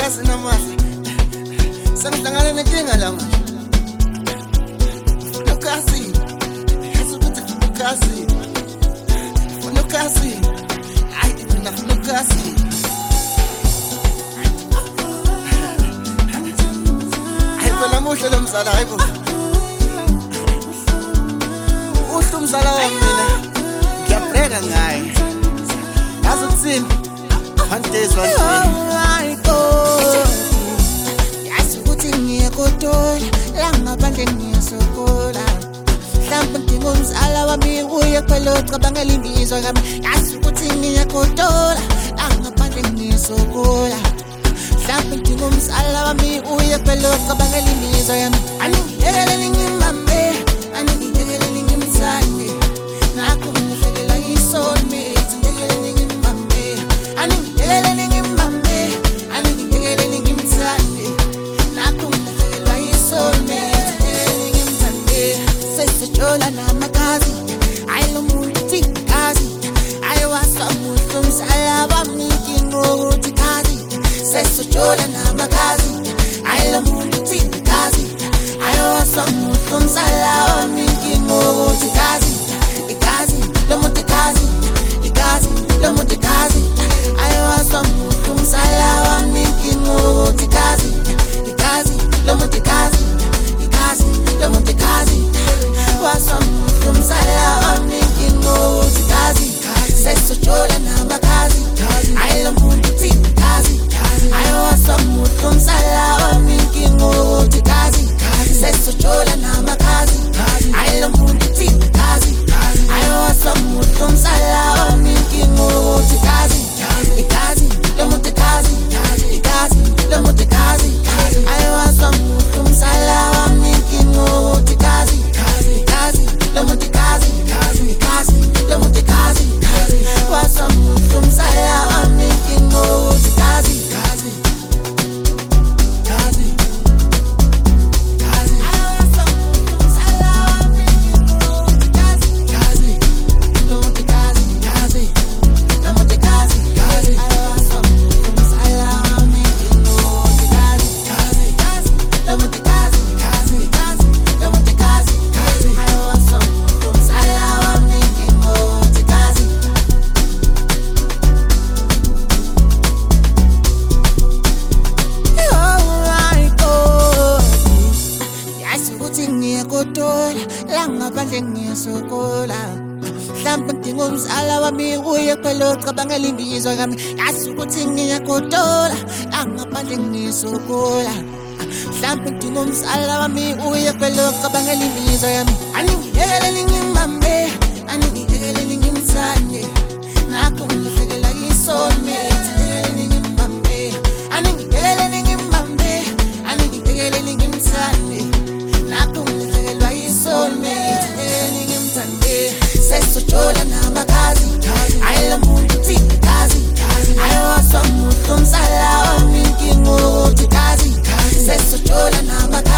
yazi namasa sengihlangana nenkinga la manje ukasi hasukuthi ukasi hayi mina ukasi hayibo muhle lo mzala hayibo uhle umzala wami mina ngiyabreka ngaye yazi ukuthini one days one yazi ukuthi ngiyakotola la ngaphandle ngiyasokola mhlawumbe ngingumzala wami uye phela ucabangela imbizwa yami yazi ukuthi ngiyakotola la ngaphandle ngiyasokola mhlawumbe ngingumzala wami uye phela ucabangela imbizwa yami aningiyekele ngimame aningiyekele ngimthande nakho ngifekela isoulmate ngiyekele ngimame aningiyekele ngimame aningiyekele ngimthande nakho ngifekela isoulmate ngimthande sesijola namakazi ayilomuntu kazi ayiwasamuntu umsala wami ngokuthi kazi sesijola namakazi ayilomuntu kazi ayiwasamuntu umsala wami ngokuthi kazi ikazi lomuntu kazi ikazi lomuntu kazi ayiwasamuntu umsala wami ngokuthi kazi ikazi lomuntu kazi ikazi lomuntu kazi wasamuntu umsala wami ngokuthi kazi sesijola namakazi ayilomuntu kazi ayiwasamuntu umsala wami ngokuthi kazi sesijola namakazi ayilomuntu kazi ayiwasamuntu umsala wami ngokuthi kazi ikazi lomuntu kazi ikazi lomuntu kazi ayiwasamuntu umsala wami ngokuthi kazi ikazi lomuntu kazi ikazi lomuntu kazi wasamuntu umsala wami ngokuthi kazi ngumzala wami uye phela ucabangela imbizwa yami yazi ukuthi ngiyakotola angaphandle ngisokola mhlawumbe ngingumzala wami uye phela ucabangela imbizwa yami aningiyekele ngimame aningiyekele ngimthande nakho ngifekela isoulmate ngimame aningiyekele ngimame aningiyekele ngimthande nakho ngifekela isoulmate ngimthande sesijola namakazi ayilomuntu kazi ayiwasamuntu umsala wami ngokuthi kazi sesijola namakazi